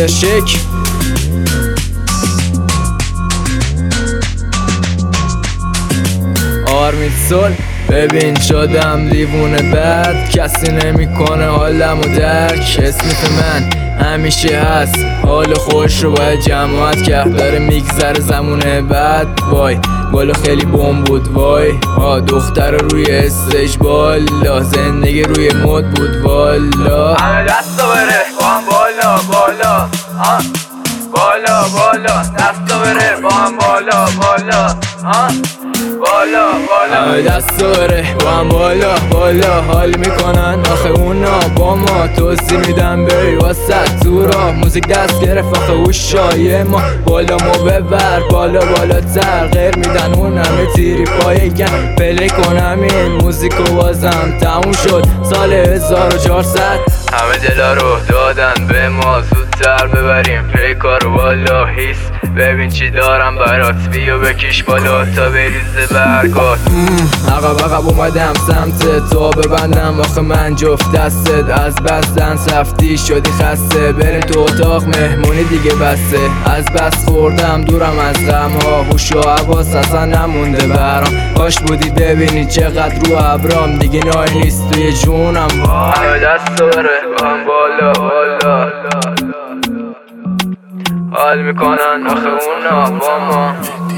شک. آرمید سول ببین شدم دیوونه بد، کسی نمیکنه حالمو درک. اسمیت من همیشه هست، حال خوش رو باید جماعت کرد. داره میگذره زمونه بعد وای بالا خیلی بوم بود وای دختر روی استیج بالا، زندگی روی مد بود والا. همه دستا بره با هم بالا بالا بالا بالا، دستا بره با هم بالا بالا بالا بالا. همه دستا بره با هم بالا بالا، حال میکنن آخه اونا با ما. توضیح میدم بری واسه تو را، موزیک دست گرفت آخه او شایه ما. بالا مو ببر بالا بالاتر، غیر میدن اون همه تیری پای گن. پلی کنم این موزیکو بازم تموم شد سال 1400. همه دلا رو دادن به ما، زودتر ببریم پی کارو بالا. هیس ببین چی دارم برات، بیو بکش بالا تا بریزه برگات. عقب اومدم سمت تو ببندم آخه من جفت دستت. از بستن سفتی شدی خسته، بریم تو اتاق مهمونی دیگه بسته. از بس خوردم دورم از غم ها، هوش و حواس اصلا نمونده برام. کاش بودی ببینی چقدر رو ابرام، دیگه نای نیست توی جونم. همه دست بره با هم بالا بالا، حال میکنن آخه اونا با ما.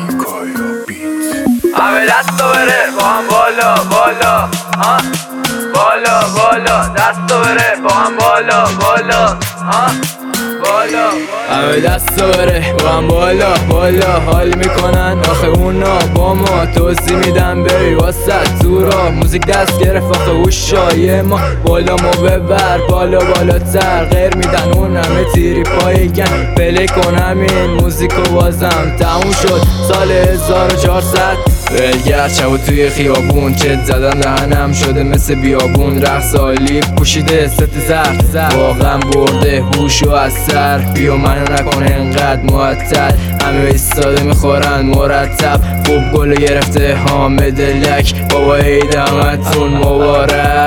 همه دستا بره با هم بالا بالا بالا بالا، دستا بره با هم بالا بالا بالا. همه دستا بره با هم بالا بالا، حال میکنن آخه اونا با ما. توضیح میدم بری واسه تو را، موزیک دست گرفت آخه او شایه ما. بالا مو ببر بالا بالاتر، غیر میدن اون همه تیری پای گن. پلی کنم این موزیکو بازم تموم شد سال 1400. ولگر چبو توی خیابون چت زدن دهنم شده مثل بیابون. رقص عالی پوشیده ست زرد، واقعا برده هوشو از سر. بیو منو نکنه انقدر معطل، همه ایستاده میخورن مرتب. خوب گلو گرفته حامد لک، بابا عید همتون مبارک.